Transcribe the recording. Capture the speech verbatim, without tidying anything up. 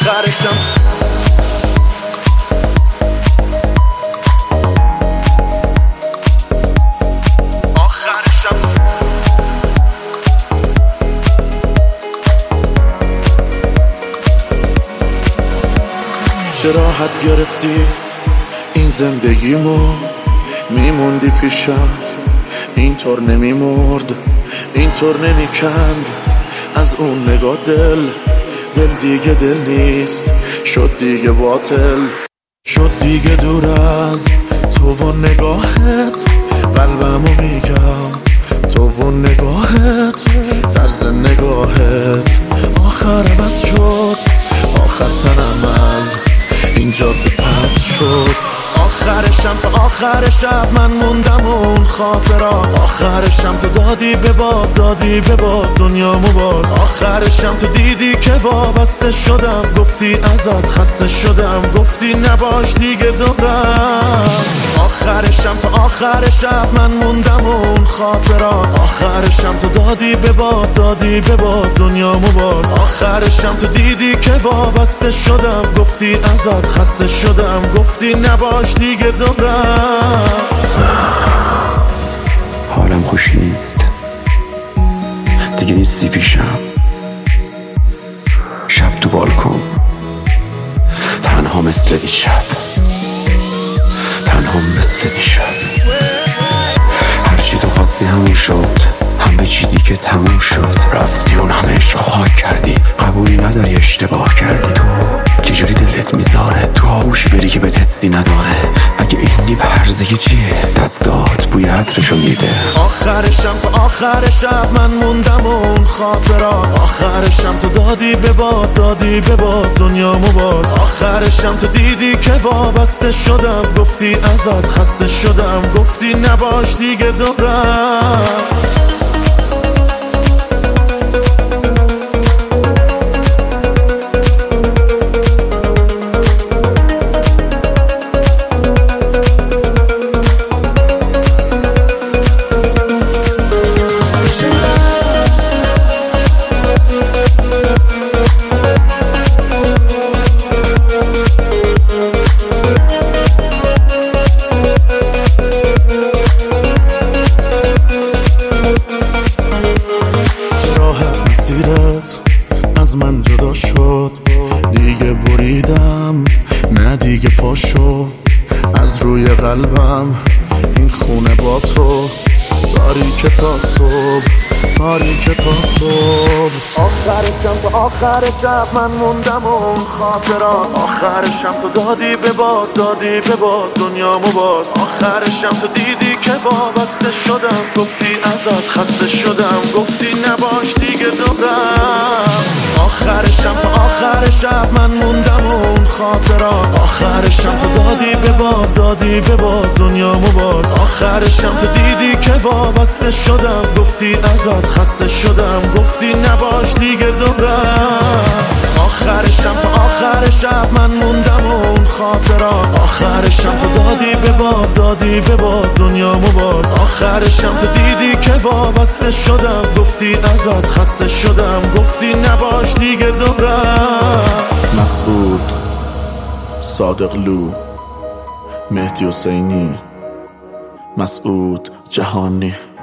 آخرشم آخرشم چه راحت گرفتی این زندگیمو، میموندی پیشم اینطور نمیمرد، اینطور نمیکند از اون نگاه دل. دل دیگه دل نیست، شد دیگه باطل، شد دیگه دور از تو و نگاهت. قلبمو میگم تو و نگاهت، طرز نگاهت آخر بس شد، آخر تنم از اینجا به پرد شد. آخرشم تا آخر شب من موندم اون خاطرات، آخرشم تو دادی به باد، دادی به باد دنیامو باز. آخرشم تو دیدی که وابسته شدم، گفتی ازت خسته شدم، گفتی نباش دیگه دورم. آخرشم تا آخر شب من موندم اون خاطرات، آخرشم تو دادی به باد، دادی به باد دنیامو باز. آخرشم تو دیدی که وابسته شدم، گفتی ازت خسته شدم، گفتی نباش دیگه دورم. حالم خوش نیست دیگه، نیستی پیشم. شب تو بالکن تنها مثل دیشب، تنها مثل دیشب. هرچی تو خواستی همون شد، همه چی دیگه تموم شد. رفتی اون همه عشق خاک کردی، قبولی نداری اشتباه کردی. تو چجوری دلت میذاره تو آغوشی بری که به حسی نداره؟ اگه اینی به هرزگی چیه؟ دستات بوی عطرشو میده. آخرشم تا آخر شب من موندم اون خاطرات، آخرشم تو دادی به باد، دادی به باد دنیامو باز. آخرشم تو دیدی که وابسته شدم، گفتی ازت خسته شدم، گفتی نباش دیگه دورم. از من جدا شد، دیگه بریدم نه دیگه پاشو از روی قلبم. این خونه با تو تاریک تا صبح، تاریک تا صبح. آخرشم تا آخر شب من موندم اون خاطرات، آخرشم تو دادی به باد، دادی به باد دنیامو باز. آخرشم تو دیدی که وابسته شدم، گفتی ازت خسته شدم، گفتی نباش دیگه دورم. آخرشم تا آخر شب من موندم اون خاطرات، آخرشم تو دادی به باد، دادی به باد دنیامو باز. آخرشم تو دیدی که وابسته شدم، گفتی ازت خسته شدم، گفتی نباش دیگه دورم. آخرشم تا آخر شب من موندم اون خاطرات، آخرشم تو دادی به باد، دادی به باد دنیامو باز. آخرشم تو دیدی که وابسته شدم، گفتی ازت خسته شدم، گفتی نباش دیگه دورم. مسعود، صادق لو، مهدی حسینی، مسعود جهانی.